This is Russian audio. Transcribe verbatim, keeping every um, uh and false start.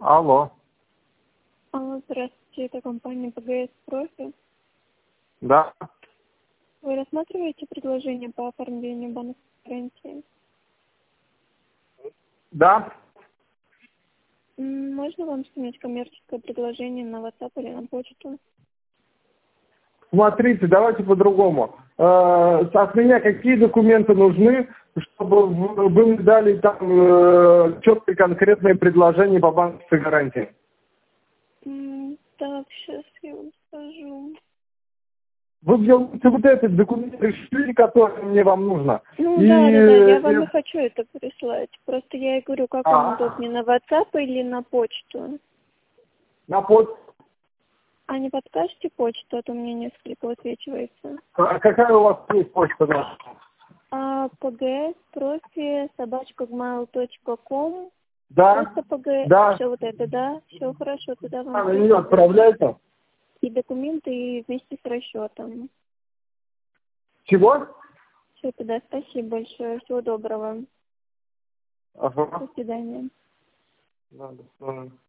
Алло. Алло, здравствуйте, это компания ПГС Профи. Да. Вы рассматриваете предложение по оформлению бонусной гарантии? Да. М, Можно вам снять коммерческое предложение на WhatsApp или на почту? Смотрите, давайте по-другому. Э, От меня какие документы нужны, чтобы вы вы мне дали там э, четкое конкретное предложение по банковской гарантии? М, Так, сейчас я вам скажу. Вы делаете вот этот документ, решили, который мне вам нужно. Ну И, да, да, да, я вам и- и хочу это прислать. Просто я и говорю, как вам а, удобнее, на WhatsApp или на почту? на почту. А не подскажете почту, а то мне несколько высвечивается. А какая у вас есть почта наша? А, ПГС профи собачка гмайл точка ком. Да, Просто ПГС, да, все вот это, да? Все хорошо, тогда а, вам на нее пришлю отправляйте. и документы и вместе с расчетом. Чего? Все, тогда спасибо большое, всего доброго. Ага. До свидания. Да, да, да.